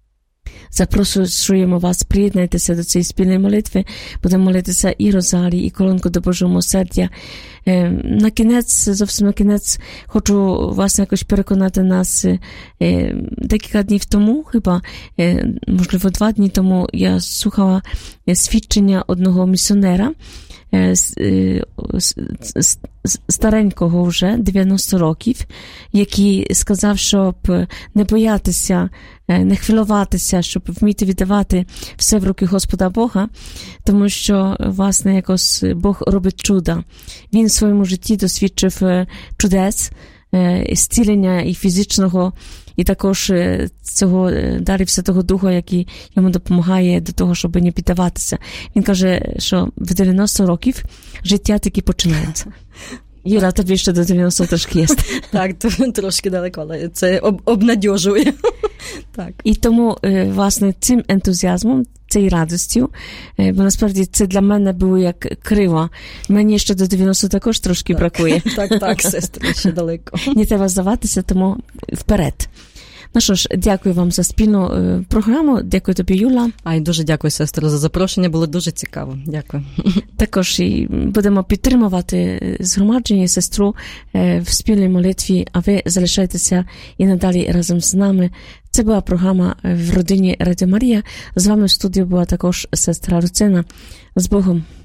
Speaker 1: запрошуємо вас, приєднайтеся до цієї спільної молитви. Будемо молитися і розарій, і колонку до Божого милосердя. На кінець, зовсім на кінець, хочу вас якось переконати нас. Декілька днів тому, хіба, можливо, два дні тому, я слухала свідчення одного місіонера, старенького вже, дев'яносто років, який сказав, щоб не боятися, не хвилюватися, щоб вміти віддавати все в руки Господа Бога, тому що, власне, якось Бог робить чуда. Він в своєму житті досвідчив чудес, зцілення і фізичного, і також цього дарів Святого Духа, який йому допомагає до того, щоб не піддаватися. Він каже, що в дев'яносто років життя тільки починається. Юра, тобі ще до дев'яносто трошки є.
Speaker 2: Так, трошки далеко, але це об, обнадьожує. Так.
Speaker 1: І тому, власне, цим ентузіазмом, цією радістю, бо насправді це для мене було як крива. Мені ще до дев'яносто також трошки
Speaker 2: так.
Speaker 1: бракує.
Speaker 2: Так, так, сестра, ще далеко.
Speaker 1: Не треба здаватися, тому вперед. Ну що ж, дякую вам за спільну е, програму. Дякую тобі, Юла.
Speaker 2: А й дуже дякую, сестро, за запрошення. Було дуже цікаво. Дякую.
Speaker 1: Також і будемо підтримувати згромадження сестру е, в спільній молитві, а ви залишайтеся і надалі разом з нами. Це була програма в родині Радіо Марія. З вами в студії була також сестра Руцина. З Богом.